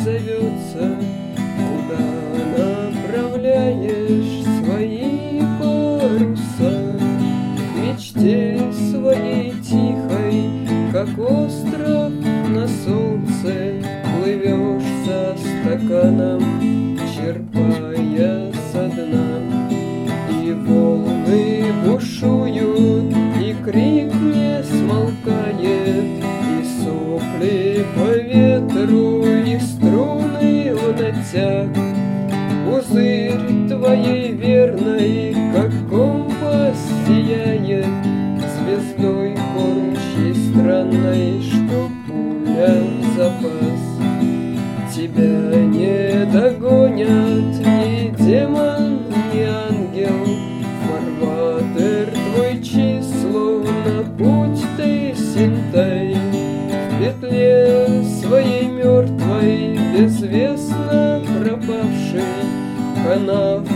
зовется. Куда направляешь свои паруса? К мечте своей тихой, как остров на солнце, плывешь со стаканом, черпая со дна. И волны бушуют, и крик не смолкает, и сопли по ветру, и струны в нотях. Пузырь твоей верной, как компас, сияет звездой кормчей странной, что пуля запас. Тебя не догонят ни демон, ни ангел, фарватер твой число, на путь ты синтай. В петле своей мертвой, безвестно пропавшей, канав